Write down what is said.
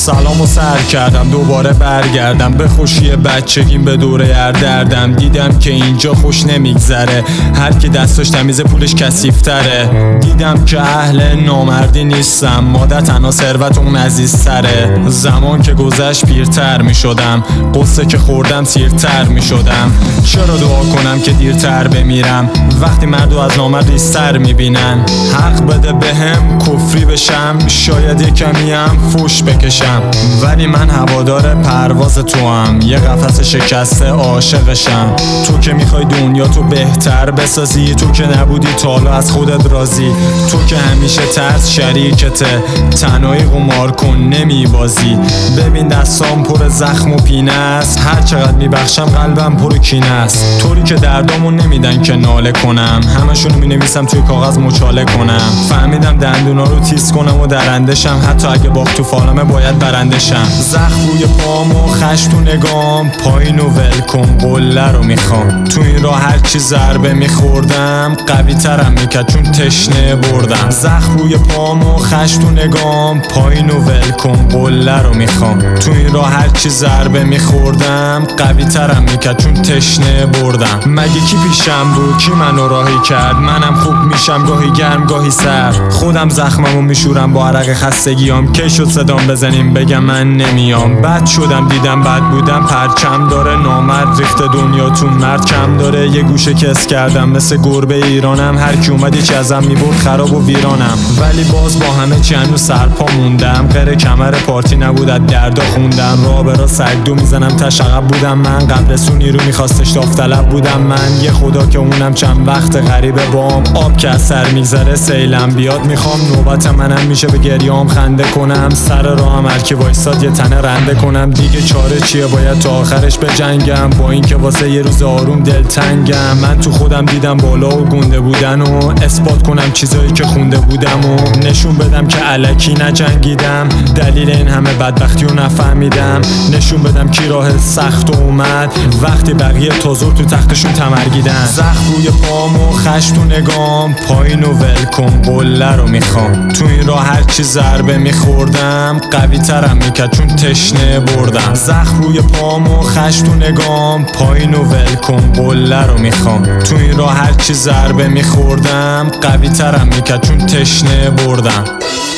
سلامو سر کردم دوباره برگردم به خوشی بچگیم به دوره دردم. دیدم که اینجا خوش نمیگذره، هر کی دستش تمیزه پولش کثیف‌تره. دیدم که اهل نامردی نیستم، ماده تنها ثروت اون عزیزتره. زمان که گذشت پیرتر میشدم، قصه که خوردم سیرتر میشدم. چرا دعا کنم که دیرتر بمیرم وقتی مردو از نامرد ریستر میبینن؟ حق بده بهم کفری بشم، شاید یه کمیم فوش بکشم، ولی من هوادار پرواز تو هم، یه قفس شکسته عاشقشم. تو که میخوای دنیا تو بهتر بسازی، تو که نبودی تا حالا از خودت راضی، تو که همیشه ترس شریکته، تنهایی قمار کن نمیبازی. ببین دستام پر زخم و پینه است، هر چقدر میبخشم قلبم پر کینه است. طوری که دردامون نمیدن که ناله کنم، همشونو مینویسم توی کاغذ مچاله کنم. فهمیدم دندونا رو تیز کنم و درندشم، حتی اگه باخت تو فالمه باید برندشم. زخم روی پام و خشم تو نگام، پایین و ول کن قله رو میخوام. تو این راه هر چی ضربه میخوردم قوی ترم میکرد چون تشنه بردم. زخم روی پام و خشم تو نگام، پایین و ول کن قله رو میخوام. تو این راه هر چی ضربه میخوردم قوی ترم میکرد چون تشنه بردم. مگه کی پیشم بود کی منو راهی کرد؟ منم خوب میشم گاهی گرم گاهی سر، خودم زخممو میشورم با عرق خستگیام. کی شد صدام بزنیم بگم من نمیام؟ بد شدم دیدم بد بودم پرچم داره، نامرد ریخت دنیا تو مرد کم داره. یه گوشه کس کردم مثل گربه ایرانم، هر کی اومد یه ازم میبرد خراب و ویرانم. ولی باز با همه چی هنوز سرپا موندم، غیر کمر پارتی نبود از دردا خوندم. راه برا سگدو میزنم تش عقب بودم من، قبرسونی رو میخواستش داوطلب بودم من. یه خدا که اونم چند وقت غریبه بام، آب که از سر میگذره سیلم بیاد. میخوام نوبت منم میشه به گریام خنده کنم، سر راهم هر کی وایساد یه تنه رنده کنم. دیگه چاره چیه باید تا آخرش بجنگم، با اینکه واسه یه روز آروم دلتنگم. من تو خودم دیدم بالا و گنده بودن و اثبات کنم چیزایی که خونده بودم و نشون بدم که الکی نجنگیدم. دلیل این همه بدبختی رو نفهمیدم، نشون بدم کی راه سخت اومد وقتی بقیه تازور تو تختشون تمرگیدن. زخم روی پام و خشم تو نگام، پایین و ول کن قله رو میخوام. تو این راه هر چی ضربه میخوردم قوی ترم میکرد چون تشنه بردم. زخم روی پام و خشم تو نگام، پایین و ول کن قله رو میخوام. تو این راه هر چی ضربه میخوردم قوی ترم میکرد چون تشنه بردم.